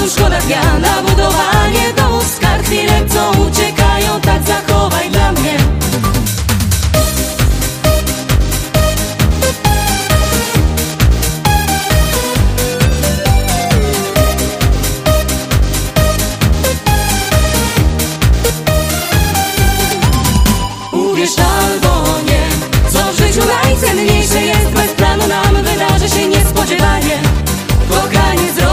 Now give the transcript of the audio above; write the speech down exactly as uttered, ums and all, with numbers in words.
czasu szkoda dnia na budowanie domów z kart. Chwile, co uciekają, tak zachowaj dla mnie. Uwierz albo nie, co w życiu najcenniejsze jest. Bez planu nam wydarzy się niespodziewanie. Kochanie, zrobię